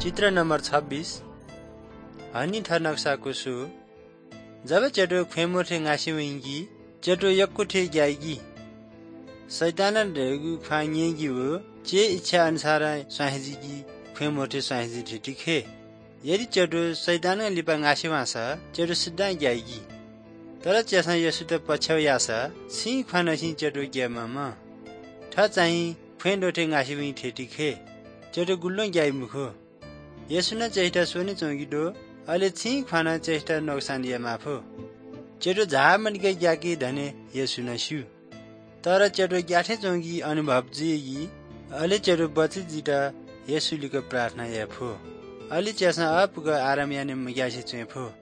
चित्र number 26 honey था नक्शा को सु जब चटो खेमो थे ngashi wingi चटो यक्को थे जाएगी शैतान ढेगु खांगेगी वो जे इच्छा अनुसार स्वाहेजी की खेमो थे स्वाहेजी थे दिखे यदि चटो शैतान लिपा ngashi वासा चटो सिद्धा जाएगी तर चेसा यसु त पछ्याउ यासा सिंह खाना सिंह चटो गेमामा था चाहिँ फेन्डो थे ngashi wingi थे दिखे चटो गुल्लो जाई मुखो यसुना चेष्टा सोनी चौकीडो अहिले छिं खाना चेष्टा नोक्सान या माफो चेटो झामनिका ग्याकी धने यसुना स्यु तर चेटो ग्याठे चौकी अनुभव जिएगी अहिले चेटो बची जिटा यसुलीको प्रार्थना याफो अहिले चेसा अपको आराम याने मग्यासे चेफो